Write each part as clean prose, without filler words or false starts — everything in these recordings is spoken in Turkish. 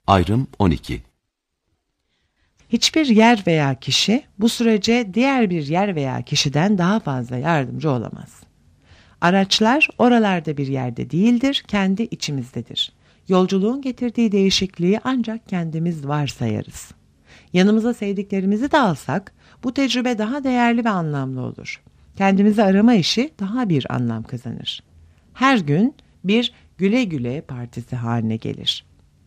Ayrım 12. Hiçbir yer veya kişi bu sürece diğer bir yer veya kişiden daha fazla yardımcı olamaz. Araçlar oralarda bir yerde değildir, kendi içimizdedir. Yolculuğun getirdiği değişikliği ancak kendimiz varsayarız. Yanımıza sevdiklerimizi de alsak bu tecrübe daha değerli ve anlamlı olur. Kendimizi arama işi daha bir anlam kazanır. Her gün bir güle güle partisi haline gelir.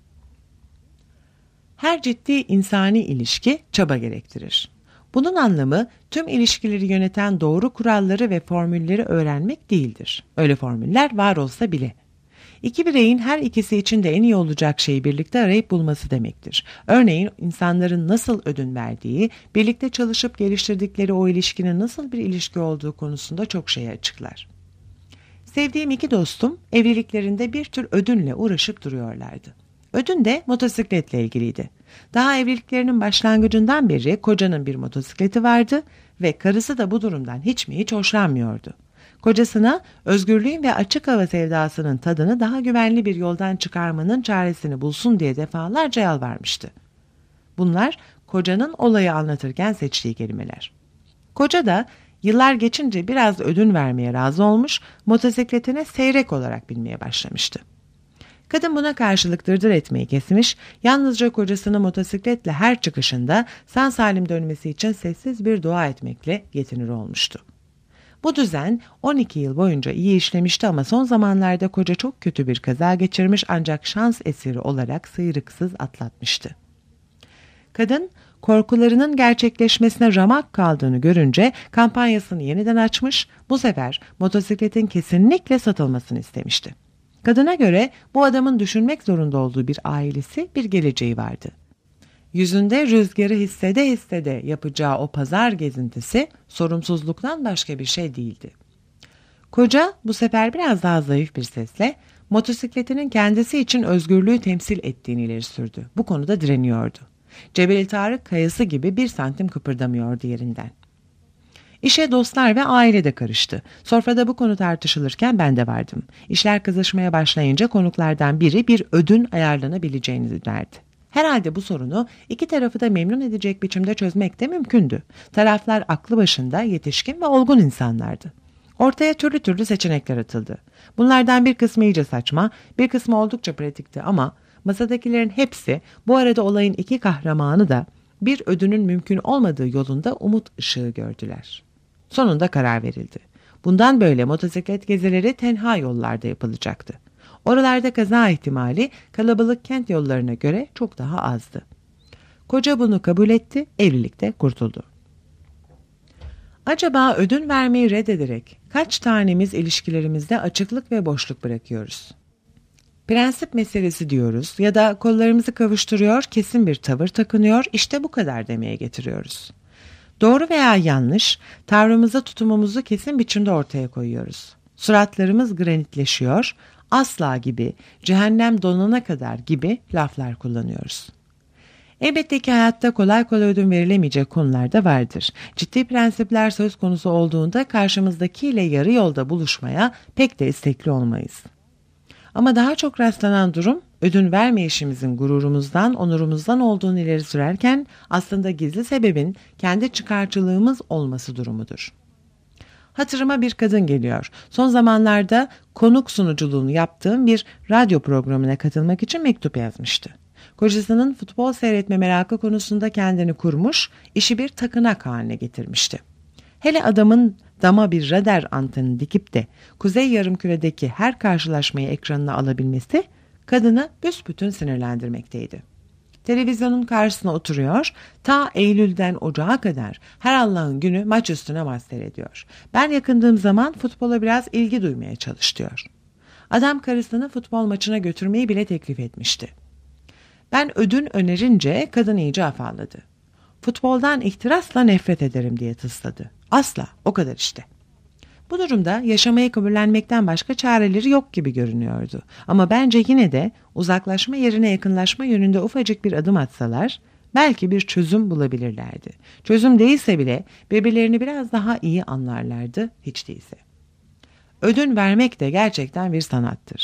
Her ciddi insani ilişki çaba gerektirir. Bunun anlamı tüm ilişkileri yöneten doğru kuralları ve formülleri öğrenmek değildir. Öyle formüller var olsa bile. İki bireyin her ikisi için de en iyi olacak şeyi birlikte arayıp bulması demektir. Örneğin insanların nasıl ödün verdiği, birlikte çalışıp geliştirdikleri o ilişkinin nasıl bir ilişki olduğu konusunda çok şey açıklar. Sevdiğim iki dostum evliliklerinde bir tür ödünle uğraşıp duruyorlardı. Ödün de motosikletle ilgiliydi. Daha evliliklerinin başlangıcından beri kocanın bir motosikleti vardı ve karısı da bu durumdan hiç hoşlanmıyordu. Kocasına özgürlüğün ve açık hava sevdasının tadını daha güvenli bir yoldan çıkarmanın çaresini bulsun diye defalarca yalvarmıştı. Bunlar kocanın olayı anlatırken seçtiği kelimeler. Koca da yıllar geçince biraz ödün vermeye razı olmuş, motosikletine seyrek olarak binmeye başlamıştı. Kadın buna karşılık dırdır etmeyi kesmiş, yalnızca kocasını motosikletle her çıkışında sağ salim dönmesi için sessiz bir dua etmekle yetinir olmuştu. Bu düzen 12 yıl boyunca iyi işlemişti ama son zamanlarda koca çok kötü bir kaza geçirmiş ancak şans eseri olarak sıyrıksız atlatmıştı. Kadın korkularının gerçekleşmesine ramak kaldığını görünce kampanyasını yeniden açmış, bu sefer motosikletin kesinlikle satılmasını istemişti. Kadına göre bu adamın düşünmek zorunda olduğu bir ailesi, bir geleceği vardı. Yüzünde rüzgarı hissede yapacağı o pazar gezintisi sorumsuzluktan başka bir şey değildi. Koca bu sefer biraz daha zayıf bir sesle motosikletinin kendisi için özgürlüğü temsil ettiğini ileri sürdü. Bu konuda direniyordu. Cebel Tarık kayası gibi 1 santim kıpırdamıyordu yerinden. İşe dostlar ve aile de karıştı. Sofrada bu konu tartışılırken ben de vardım. İşler kızışmaya başlayınca konuklardan biri bir ödün ayarlanabileceğini önerdi. Herhalde bu sorunu iki tarafı da memnun edecek biçimde çözmek de mümkündü. Taraflar aklı başında yetişkin ve olgun insanlardı. Ortaya türlü seçenekler atıldı. Bunlardan bir kısmı iyice saçma, bir kısmı oldukça pratikti ama masadakilerin hepsi bu arada olayın iki kahramanı da bir ödünün mümkün olmadığı yolunda umut ışığı gördüler. Sonunda karar verildi. Bundan böyle motosiklet gezileri tenha yollarda yapılacaktı. Oralarda kaza ihtimali kalabalık kent yollarına göre çok daha azdı. Koca bunu kabul etti, evlilikte kurtuldu. Acaba ödün vermeyi reddederek kaç tanemiz ilişkilerimizde açıklık ve boşluk bırakıyoruz? Prensip meselesi diyoruz ya da kollarımızı kavuşturuyor, kesin bir tavır takınıyor, işte bu kadar demeye getiriyoruz. Doğru veya yanlış, tavrımızı, tutumumuzu kesin biçimde ortaya koyuyoruz. Suratlarımız granitleşiyor, asla gibi, cehennem donana kadar gibi laflar kullanıyoruz. Elbette ki hayatta kolay ödün verilemeyecek konular da vardır. Ciddi prensipler söz konusu olduğunda karşımızdakiyle yarı yolda buluşmaya pek de istekli olmayız. Ama daha çok rastlanan durum ödün vermeyişimizin gururumuzdan, onurumuzdan olduğunu ileri sürerken aslında gizli sebebin kendi çıkarcılığımız olması durumudur. Hatırıma bir kadın geliyor. Son zamanlarda konuk sunuculuğunu yaptığım bir radyo programına katılmak için mektup yazmıştı. Kocasının futbol seyretme merakı konusunda kendini kurmuş, işi bir takınak haline getirmişti. Hele adamın dama bir radar anteni dikip de Kuzey Yarımküre'deki her karşılaşmayı ekranına alabilmesi kadını büsbütün sinirlendirmekteydi. Televizyonun karşısına oturuyor, ta Eylül'den Ocağa kadar her Allah'ın günü maç üstüne maç seyrediyor. Ben yakındığım zaman futbola biraz ilgi duymaya çalış diyor. Adam karısını futbol maçına götürmeyi bile teklif etmişti. Ben ödün önerince kadın iyice afalladı. Futboldan ihtirasla nefret ederim diye tısladı. Asla, o kadar işte. Bu durumda yaşamayı kabullenmekten başka çareleri yok gibi görünüyordu. Ama bence yine de uzaklaşma yerine yakınlaşma yönünde ufacık bir adım atsalar belki bir çözüm bulabilirlerdi. Çözüm değilse bile birbirlerini biraz daha iyi anlarlardı hiç değilse. Ödün vermek de gerçekten bir sanattır.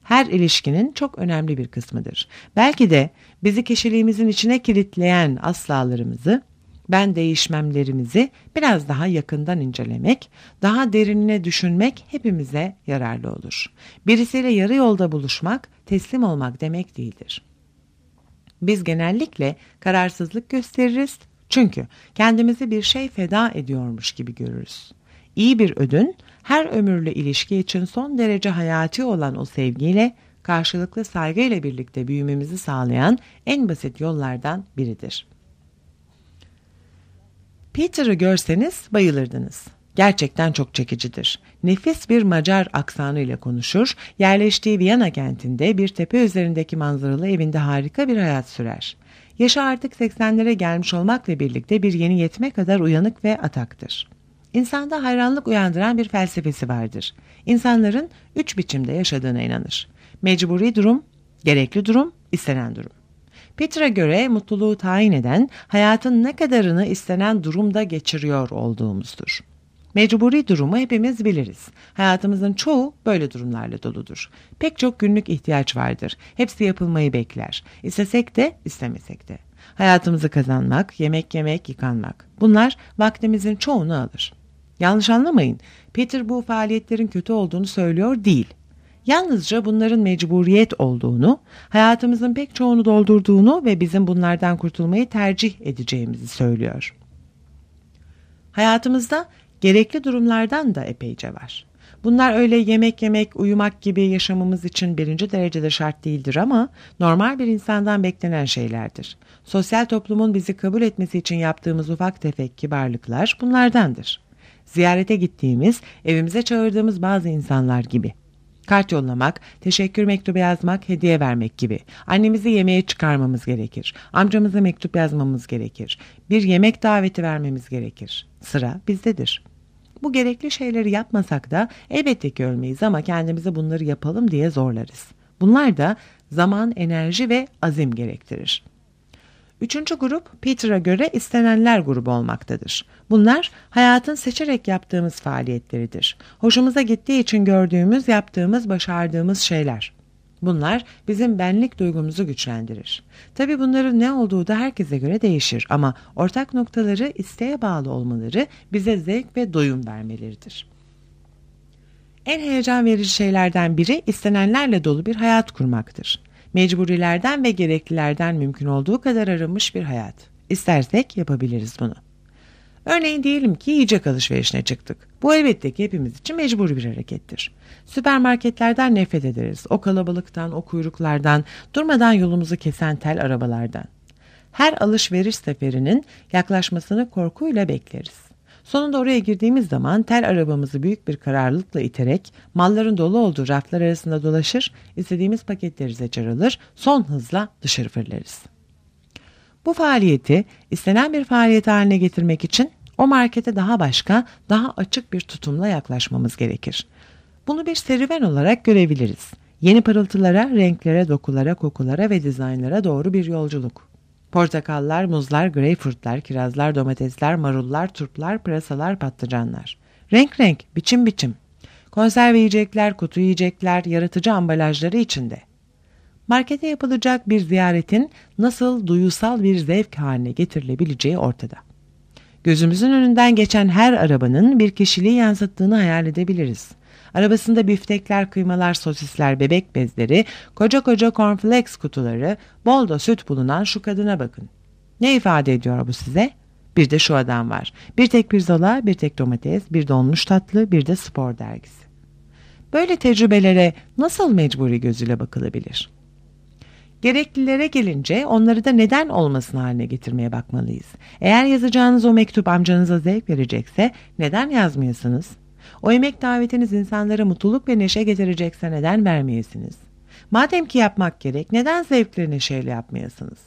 her ilişkinin çok önemli bir kısmıdır. Belki de bizi kişiliğimizin içine kilitleyen aslalarımızı, ben değişmemlerimizi biraz daha yakından incelemek, daha derinine düşünmek hepimize yararlı olur. Birisiyle yarı yolda buluşmak, teslim olmak demek değildir. Biz genellikle kararsızlık gösteririz çünkü kendimizi bir şey feda ediyormuş gibi görürüz. İyi bir ödün, her ömürlü ilişki için son derece hayati olan o sevgiyle, karşılıklı saygıyla birlikte büyümemizi sağlayan en basit yollardan biridir. Peter'ı görseniz bayılırdınız. Gerçekten çok çekicidir. Nefis bir Macar aksanıyla konuşur, yerleştiği Viyana kentinde bir tepe üzerindeki manzaralı evinde harika bir hayat sürer. Yaşı artık 80'lere gelmiş olmakla birlikte bir yeni yetme kadar uyanık ve ataktır. İnsanda hayranlık uyandıran bir felsefesi vardır. İnsanların 3 biçimde yaşadığına inanır. Mecburi durum, gerekli durum, istenen durum. Peter'a göre mutluluğu tayin eden, hayatın ne kadarını istenen durumda geçiriyor olduğumuzdur. Mecburi durumu hepimiz biliriz. Hayatımızın çoğu böyle durumlarla doludur. Pek çok günlük ihtiyaç vardır. Hepsi yapılmayı bekler. İstesek de istemesek de. Hayatımızı kazanmak, yemek yemek, yıkanmak. Bunlar vaktimizin çoğunu alır. Yanlış anlamayın. Peter bu faaliyetlerin kötü olduğunu söylüyor değil. Yalnızca bunların mecburiyet olduğunu, hayatımızın pek çoğunu doldurduğunu ve bizim bunlardan kurtulmayı tercih edeceğimizi söylüyor. Hayatımızda gerekli durumlardan da epeyce var. Bunlar öyle yemek yemek, uyumak gibi yaşamamız için birinci derecede şart değildir ama normal bir insandan beklenen şeylerdir. Sosyal toplumun bizi kabul etmesi için yaptığımız ufak tefek kibarlıklar bunlardandır. Ziyarete gittiğimiz, evimize çağırdığımız bazı insanlar gibi. Kart yollamak, teşekkür mektubu yazmak, hediye vermek gibi. Annemizi yemeğe çıkarmamız gerekir. Amcamıza mektup yazmamız gerekir. Bir yemek daveti vermemiz gerekir. Sıra bizdedir. Bu gerekli şeyleri yapmasak da elbette ki ölmeyiz ama kendimizi bunları yapalım diye zorlarız. Bunlar da zaman, enerji ve azim gerektirir. Üçüncü grup Peter'a göre istenenler grubu olmaktadır. Bunlar hayatın seçerek yaptığımız faaliyetleridir. Hoşumuza gittiği için gördüğümüz, yaptığımız, başardığımız şeyler. Bunlar bizim benlik duygumuzu güçlendirir. Tabii bunların ne olduğu da herkese göre değişir ama ortak noktaları isteğe bağlı olmaları bize zevk ve doyum vermeleridir. En heyecan verici şeylerden biri istenenlerle dolu bir hayat kurmaktır. Mecburilerden ve gereklilerden mümkün olduğu kadar arınmış bir hayat. İstersek yapabiliriz bunu. Örneğin diyelim ki yiyecek alışverişine çıktık. Bu elbette ki hepimiz için mecburi bir harekettir. Süpermarketlerden nefret ederiz. O kalabalıktan, o kuyruklardan, durmadan yolumuzu kesen tel arabalardan. Her alışveriş seferinin yaklaşmasını korkuyla bekleriz. Sonunda oraya girdiğimiz zaman tel arabamızı büyük bir kararlılıkla iterek malların dolu olduğu raflar arasında dolaşır, istediğimiz paketleri seçer alır, son hızla dışarı fırlarız. Bu faaliyeti istenen bir faaliyet haline getirmek için o markete daha başka, daha açık bir tutumla yaklaşmamız gerekir. Bunu bir serüven olarak görebiliriz. Yeni parıltılara, renklere, dokulara, kokulara ve dizaynlara doğru bir yolculuk. Portakallar, muzlar, greyfurtlar, kirazlar, domatesler, marullar, turplar, pırasalar, patlıcanlar. Renk renk, biçim biçim. Konserve yiyecekler, kutu yiyecekler, yaratıcı ambalajları içinde. Markete yapılacak bir ziyaretin nasıl duyusal bir zevk haline getirilebileceği ortada. Gözümüzün önünden geçen her arabanın bir kişiliği yansıttığını hayal edebiliriz. Arabasında biftekler, kıymalar, sosisler, bebek bezleri, koca koca cornflakes kutuları, bol da süt bulunan şu kadına bakın. Ne ifade ediyor bu size? Bir de şu adam var. Bir tek pirzola, bir tek domates, bir donmuş tatlı, bir de spor dergisi. Böyle tecrübelere nasıl mecburi gözüyle bakılabilir? Gereklilere gelince onları da neden olmasın haline getirmeye bakmalıyız. Eğer yazacağınız o mektup amcanıza zevk verecekse neden yazmayasınız? O yemek davetiniz insanlara mutluluk ve neşe getirecekse neden vermeyesiniz? Madem ki yapmak gerek, neden zevkleri neşeyle yapmayasınız?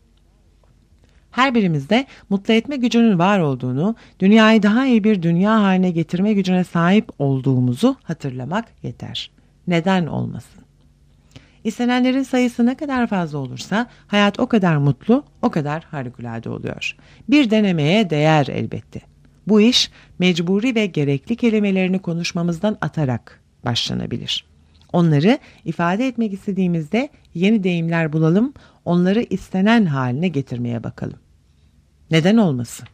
Her birimizde mutlu etme gücünün var olduğunu, dünyayı daha iyi bir dünya haline getirme gücüne sahip olduğumuzu hatırlamak yeter. Neden olmasın? İstenenlerin sayısı ne kadar fazla olursa hayat o kadar mutlu, o kadar harikulade oluyor. Bir denemeye değer elbette. Bu iş mecburi ve gerekli kelimelerini konuşmamızdan atarak başlanabilir. Onları ifade etmek istediğimizde yeni deyimler bulalım, onları istenen haline getirmeye bakalım. Neden olmasın?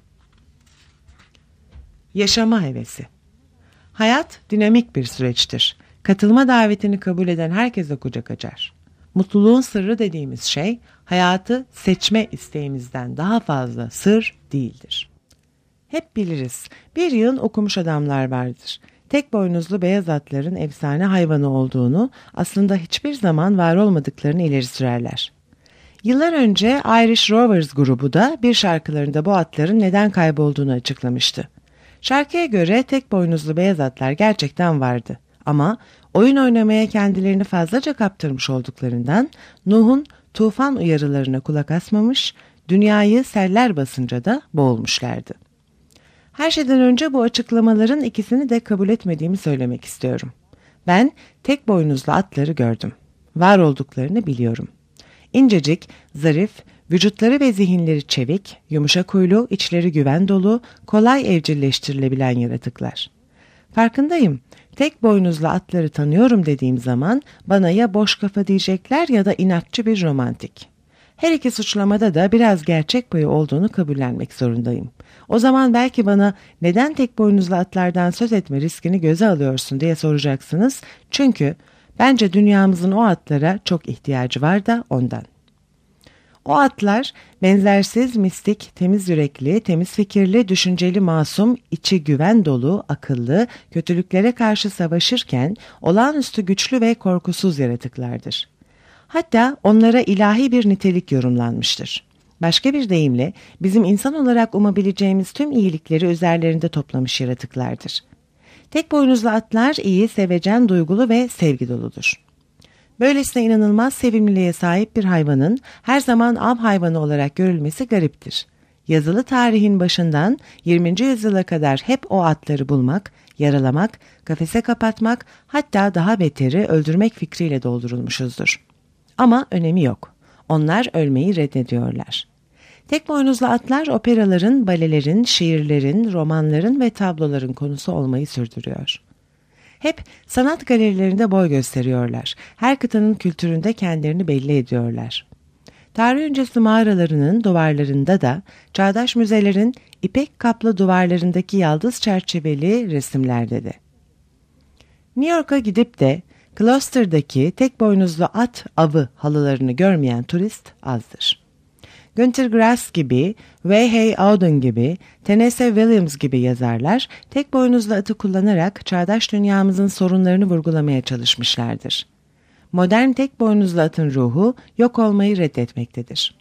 Yaşama hevesi. Hayat dinamik bir süreçtir. Katılma davetini kabul eden herkese kucak açar. Mutluluğun sırrı dediğimiz şey, hayatı seçme isteğimizden daha fazla sır değildir. Hep biliriz, bir yığın okumuş adamlar vardır. Tek boynuzlu beyaz atların efsane hayvanı olduğunu, aslında hiçbir zaman var olmadıklarını ileri sürerler. Yıllar önce Irish Rovers grubu da bir şarkılarında bu atların neden kaybolduğunu açıklamıştı. Şarkıya göre tek boynuzlu beyaz atlar gerçekten vardı. Ama oyun oynamaya kendilerini fazlaca kaptırmış olduklarından Nuh'un tufan uyarılarına kulak asmamış, dünyayı seller basınca da boğulmuşlardı. Her şeyden önce bu açıklamaların ikisini de kabul etmediğimi söylemek istiyorum. Ben tek boynuzlu atları gördüm. Var olduklarını biliyorum. İncecik, zarif, vücutları ve zihinleri çevik, yumuşak huylu, içleri güven dolu, kolay evcilleştirilebilen yaratıklar. Farkındayım. Tek boynuzlu atları tanıyorum dediğim zaman bana ya boş kafa diyecekler ya da inatçı bir romantik. Her iki suçlamada da biraz gerçek payı olduğunu kabullenmek zorundayım. O zaman belki bana neden tek boynuzlu atlardan söz etme riskini göze alıyorsun diye soracaksınız. Çünkü bence dünyamızın o atlara çok ihtiyacı var da ondan. O atlar benzersiz, mistik, temiz yürekli, temiz fikirli, düşünceli, masum, içi güven dolu, akıllı, kötülüklere karşı savaşırken olağanüstü güçlü ve korkusuz yaratıklardır. Hatta onlara ilahi bir nitelik yorumlanmıştır. Başka bir deyimle bizim insan olarak umabileceğimiz tüm iyilikleri üzerlerinde toplamış yaratıklardır. Tek boynuzlu atlar iyi, sevecen, duygulu ve sevgi doludur. Böylesine inanılmaz sevimliliğe sahip bir hayvanın her zaman av hayvanı olarak görülmesi gariptir. Yazılı tarihin başından 20. yüzyıla kadar hep o atları bulmak, yaralamak, kafese kapatmak, hatta daha beteri öldürmek fikriyle doldurulmuşuzdur. Ama önemi yok. Onlar ölmeyi reddediyorlar. Tek boynuzlu atlar operaların, balelerin, şiirlerin, romanların ve tabloların konusu olmayı sürdürüyor. Hep sanat galerilerinde boy gösteriyorlar. Her kıtanın kültüründe kendilerini belli ediyorlar. Tarih öncesi mağaralarının duvarlarında da, çağdaş müzelerin ipek kaplı duvarlarındaki yaldız çerçeveli resimlerde de. New York'a gidip de Gloucester'daki tek boynuzlu at avı halılarını görmeyen turist azdır. Günter Grass gibi, Wayhey Auden gibi, Tennessee Williams gibi yazarlar tek boynuzlu atı kullanarak çağdaş dünyamızın sorunlarını vurgulamaya çalışmışlardır. Modern tek boynuzlu atın ruhu yok olmayı reddetmektedir.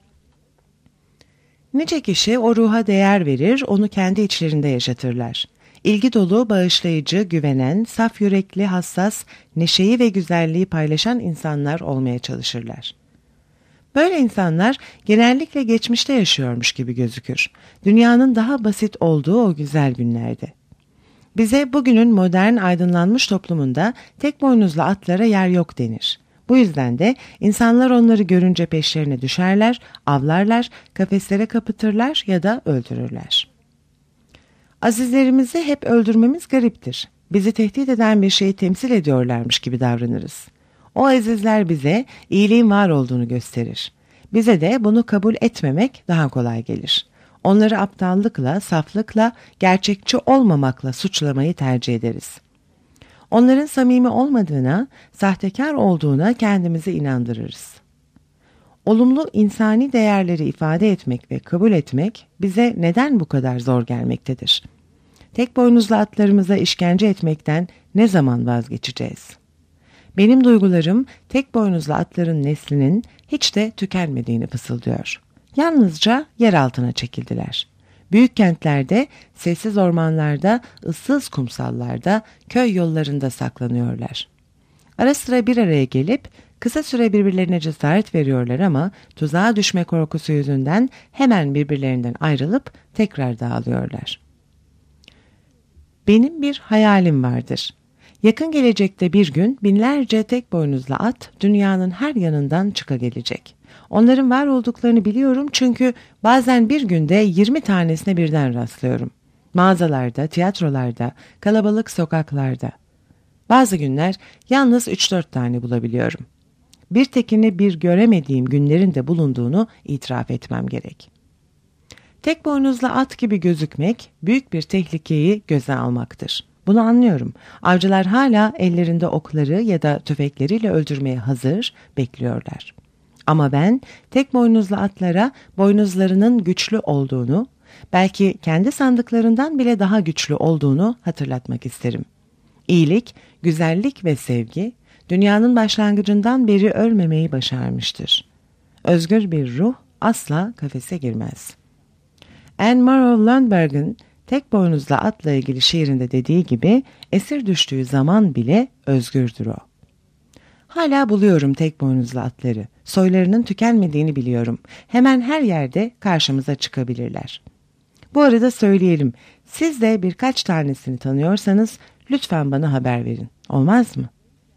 Nice kişi o ruha değer verir, onu kendi içlerinde yaşatırlar. İlgi dolu, bağışlayıcı, güvenen, saf yürekli, hassas, neşeyi ve güzelliği paylaşan insanlar olmaya çalışırlar. Böyle insanlar genellikle geçmişte yaşıyormuş gibi gözükür. Dünyanın daha basit olduğu o güzel günlerde. Bize bugünün modern aydınlanmış toplumunda tek boynuzlu atlara yer yok denir. Bu yüzden de insanlar onları görünce peşlerine düşerler, avlarlar, kafeslere kapatırlar ya da öldürürler. Azizlerimizi hep öldürmemiz gariptir. Bizi tehdit eden bir şeyi temsil ediyorlarmış gibi davranırız. O azizler bize iyiliğin var olduğunu gösterir. Bize de bunu kabul etmemek daha kolay gelir. Onları aptallıkla, saflıkla, gerçekçi olmamakla suçlamayı tercih ederiz. Onların samimi olmadığına, sahtekar olduğuna kendimizi inandırırız. Olumlu insani değerleri ifade etmek ve kabul etmek bize neden bu kadar zor gelmektedir? Tek boynuzlu atlarımıza işkence etmekten ne zaman vazgeçeceğiz? Benim duygularım tek boynuzlu atların neslinin hiç de tükenmediğini fısıldıyor. Yalnızca yer altına çekildiler. Büyük kentlerde, sessiz ormanlarda, ıssız kumsallarda, köy yollarında saklanıyorlar. Ara sıra bir araya gelip kısa süre birbirlerine cesaret veriyorlar ama tuzağa düşme korkusu yüzünden hemen birbirlerinden ayrılıp tekrar dağılıyorlar. Benim bir hayalim vardır. Yakın gelecekte bir gün binlerce tek boynuzlu at dünyanın her yanından çıkagelecek. Onların var olduklarını biliyorum çünkü bazen bir günde 20 tanesine birden rastlıyorum. Mağazalarda, tiyatrolarda, kalabalık sokaklarda. Bazı günler yalnız 3-4 tane bulabiliyorum. Bir tekini bir göremediğim günlerin de bulunduğunu itiraf etmem gerek. Tek boynuzlu at gibi gözükmek büyük bir tehlikeyi göze almaktır. Bunu anlıyorum. Avcılar hala ellerinde okları ya da tüfekleriyle öldürmeye hazır bekliyorlar. Ama ben tek boynuzlu atlara boynuzlarının güçlü olduğunu, belki kendi sandıklarından bile daha güçlü olduğunu hatırlatmak isterim. İyilik, güzellik ve sevgi dünyanın başlangıcından beri ölmemeyi başarmıştır. Özgür bir ruh asla kafese girmez. Anne Morrow Lundberg'in tek boynuzlu atla ilgili şiirinde dediği gibi esir düştüğü zaman bile özgürdür o. Hala buluyorum tek boynuzlu atları. Soylarının tükenmediğini biliyorum. Hemen her yerde karşımıza çıkabilirler. Bu arada söyleyelim, siz de birkaç tanesini tanıyorsanız lütfen bana haber verin. Olmaz mı?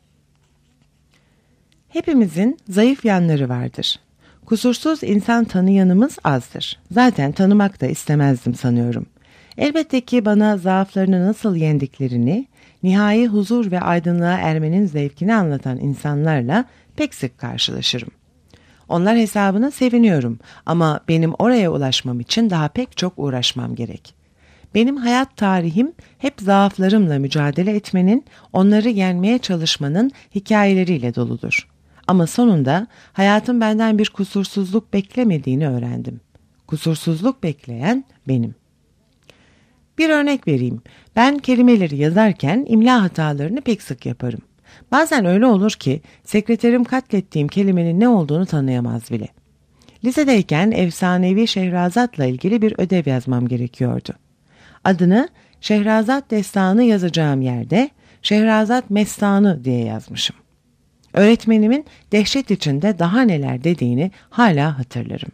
Hepimizin zayıf yanları vardır. Kusursuz insan tanıyanımız azdır. Zaten tanımak da istemezdim sanıyorum. Elbette ki bana zaaflarını nasıl yendiklerini, nihai huzur ve aydınlığa ermenin zevkini anlatan insanlarla pek sık karşılaşırım. Onlar hesabına seviniyorum ama benim oraya ulaşmam için daha pek çok uğraşmam gerek. Benim hayat tarihim hep zaaflarımla mücadele etmenin, onları yenmeye çalışmanın hikayeleriyle doludur. Ama sonunda hayatım benden bir kusursuzluk beklemediğini öğrendim. Kusursuzluk bekleyen benim. Bir örnek vereyim. Ben kelimeleri yazarken imla hatalarını pek sık yaparım. Bazen öyle olur ki sekreterim katlettiğim kelimenin ne olduğunu tanıyamaz bile. Lisedeyken efsanevi Şehrazat'la ilgili bir ödev yazmam gerekiyordu. Adını Şehrazat Destanı yazacağım yerde Şehrazat Mestanı diye yazmışım. Öğretmenimin dehşet içinde daha neler dediğini hala hatırlarım.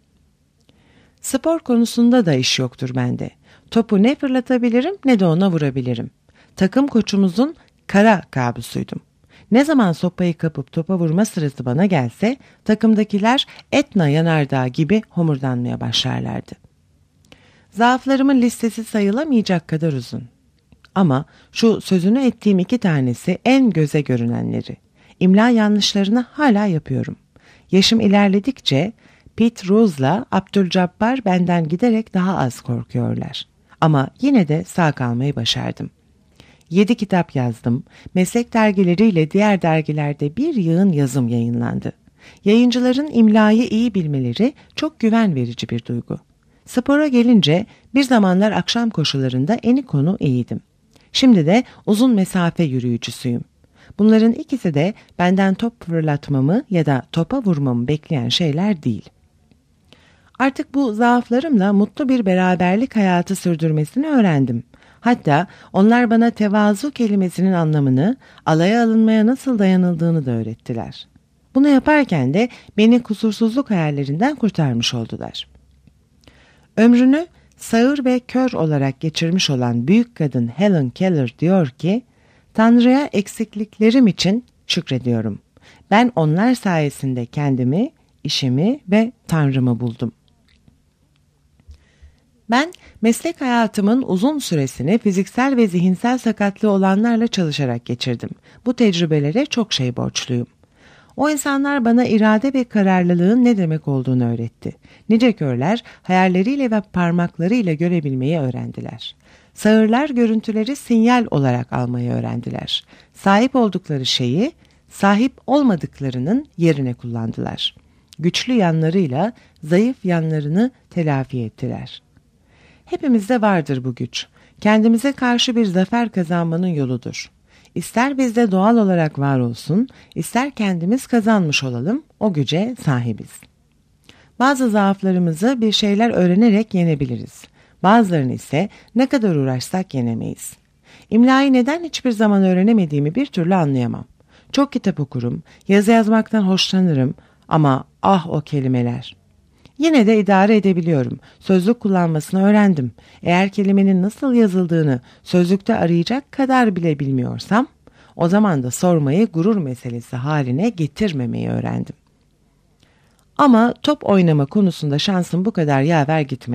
Spor konusunda da iş yoktur bende. Topu ne fırlatabilirim ne de ona vurabilirim. Takım koçumuzun kara kabusuydum. Ne zaman sopayı kapıp topa vurma sırası bana gelse takımdakiler Etna yanardağı gibi homurdanmaya başlarlardı. Zaaflarımın listesi sayılamayacak kadar uzun. Ama şu sözünü ettiğim 2 tanesi en göze görünenleri. İmla yanlışlarını hala yapıyorum. Yaşım ilerledikçe Pete Rose'la Abdülcabbar benden giderek daha az korkuyorlar. Ama yine de sağ kalmayı başardım. 7 kitap yazdım. Meslek dergileriyle diğer dergilerde bir yığın yazım yayınlandı. Yayıncıların imlayı iyi bilmeleri çok güven verici bir duygu. Spora gelince bir zamanlar akşam koşularında eni konu iyiydim. Şimdi de uzun mesafe yürüyücüsüyüm. Bunların ikisi de benden top fırlatmamı ya da topa vurmamı bekleyen şeyler değil. Artık bu zaaflarımla mutlu bir beraberlik hayatı sürdürmesini öğrendim. Hatta onlar bana tevazu kelimesinin anlamını, alaya alınmaya nasıl dayanıldığını da öğrettiler. Bunu yaparken de beni kusursuzluk hayallerinden kurtarmış oldular. Ömrünü sağır ve kör olarak geçirmiş olan büyük kadın Helen Keller diyor ki, Tanrı'ya eksikliklerim için şükrediyorum. Ben onlar sayesinde kendimi, işimi ve Tanrımı buldum. Ben meslek hayatımın uzun süresini fiziksel ve zihinsel sakatlığı olanlarla çalışarak geçirdim. Bu tecrübelere çok şey borçluyum. O insanlar bana irade ve kararlılığın ne demek olduğunu öğretti. Nice körler hayalleriyle ve parmaklarıyla görebilmeyi öğrendiler. Sağırlar görüntüleri sinyal olarak almayı öğrendiler. Sahip oldukları şeyi sahip olmadıklarının yerine kullandılar. Güçlü yanlarıyla zayıf yanlarını telafi ettiler. Hepimizde vardır bu güç. Kendimize karşı bir zafer kazanmanın yoludur. İster bizde doğal olarak var olsun, ister kendimiz kazanmış olalım, o güce sahibiz. Bazı zaaflarımızı bir şeyler öğrenerek yenebiliriz. Bazılarını ise ne kadar uğraşsak yenemeyiz. İmlayı neden hiçbir zaman öğrenemediğimi bir türlü anlayamam. Çok kitap okurum, yazı yazmaktan hoşlanırım ama o kelimeler. Yine de idare edebiliyorum. Sözlük kullanmasını öğrendim. Eğer kelimenin nasıl yazıldığını sözlükte arayacak kadar bile bilmiyorsam, o zaman da sormayı gurur meselesi haline getirmemeyi öğrendim. Ama top oynama konusunda şansım bu kadar yaver gitmedi.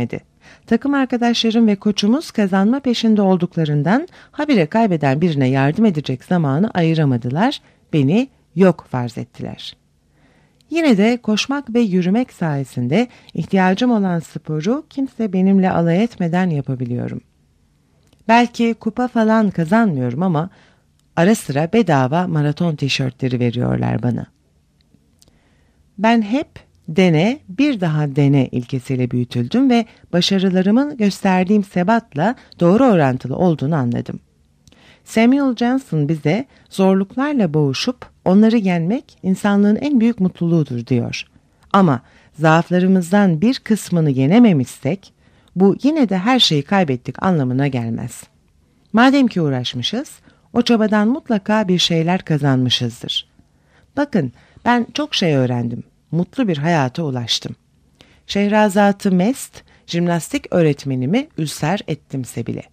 Takım arkadaşlarım ve koçumuz kazanma peşinde olduklarından habire kaybeden birine yardım edecek zamanı ayıramadılar, beni yok farz ettiler. Yine de koşmak ve yürümek sayesinde ihtiyacım olan sporu kimse benimle alay etmeden yapabiliyorum. Belki kupa falan kazanmıyorum ama ara sıra bedava maraton tişörtleri veriyorlar bana. Ben hep dene, bir daha dene ilkesiyle büyütüldüm ve başarılarımın gösterdiğim sebatla doğru orantılı olduğunu anladım. Samuel Johnson bize zorluklarla boğuşup onları yenmek insanlığın en büyük mutluluğudur diyor. Ama zaaflarımızdan bir kısmını yenememişsek bu yine de her şeyi kaybettik anlamına gelmez. Madem ki uğraşmışız, o çabadan mutlaka bir şeyler kazanmışızdır. Bakın, ben çok şey öğrendim. Mutlu bir hayata ulaştım. Şehrazat'ı mest, jimnastik öğretmenimi ülser ettimse bile.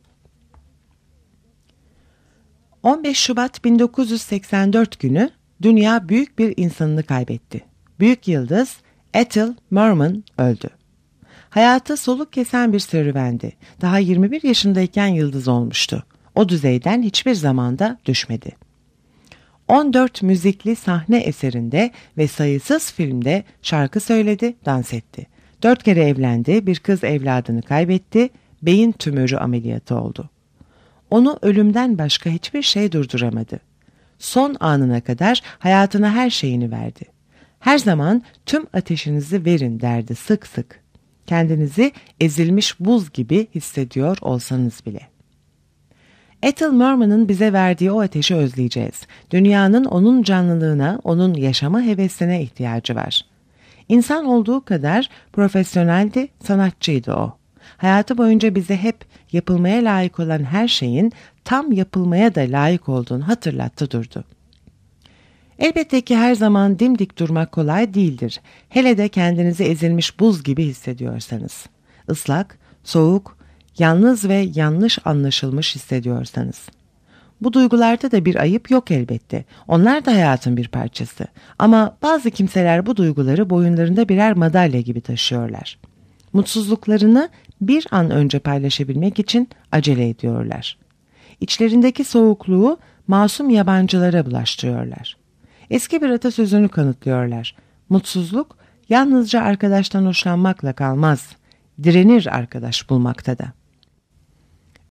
15 Şubat 1984 günü dünya büyük bir insanını kaybetti. Büyük yıldız Ethel Merman öldü. Hayatı soluk kesen bir serüvendi. Daha 21 yaşındayken yıldız olmuştu. O düzeyden hiçbir zamanda düşmedi. 14 müzikli sahne eserinde ve sayısız filmde şarkı söyledi, dans etti. 4 kere evlendi, bir kız evladını kaybetti, beyin tümörü ameliyatı oldu. Onu ölümden başka hiçbir şey durduramadı. Son anına kadar hayatına her şeyini verdi. Her zaman tüm ateşinizi verin derdi sık sık. Kendinizi ezilmiş buz gibi hissediyor olsanız bile. Ethel Merman'ın bize verdiği o ateşi özleyeceğiz. Dünyanın onun canlılığına, onun yaşama hevesine ihtiyacı var. İnsan olduğu kadar profesyoneldi, sanatçıydı o. Hayatı boyunca bize hep yapılmaya layık olan her şeyin tam yapılmaya da layık olduğunu hatırlattı durdu. Elbette ki her zaman dimdik durmak kolay değildir. Hele de kendinizi ezilmiş buz gibi hissediyorsanız. Islak, soğuk, yalnız ve yanlış anlaşılmış hissediyorsanız. Bu duygularda da bir ayıp yok elbette. Onlar da hayatın bir parçası. Ama bazı kimseler bu duyguları boyunlarında birer madalya gibi taşıyorlar. Mutsuzluklarını bir an önce paylaşabilmek için acele ediyorlar. İçlerindeki soğukluğu masum yabancılara bulaştırıyorlar. Eski bir atasözünü kanıtlıyorlar. Mutsuzluk yalnızca arkadaştan hoşlanmakla kalmaz, direnir arkadaş bulmakta da.